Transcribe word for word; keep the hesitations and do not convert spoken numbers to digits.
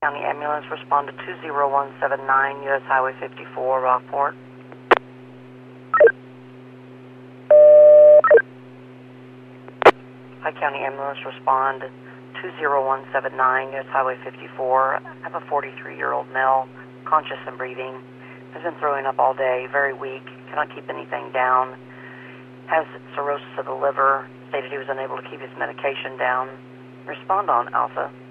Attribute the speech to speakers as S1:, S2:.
S1: County Ambulance, respond to two zero one seven nine, U S Highway fifty-four, Rockport. Pike County Ambulance, respond two zero one seven nine, U S Highway fifty-four. I have a forty-three-year-old male, conscious and breathing. Has been throwing up all day, very weak, cannot keep anything down. Has cirrhosis of the liver, stated he was unable to keep his medication down. Respond on Alpha.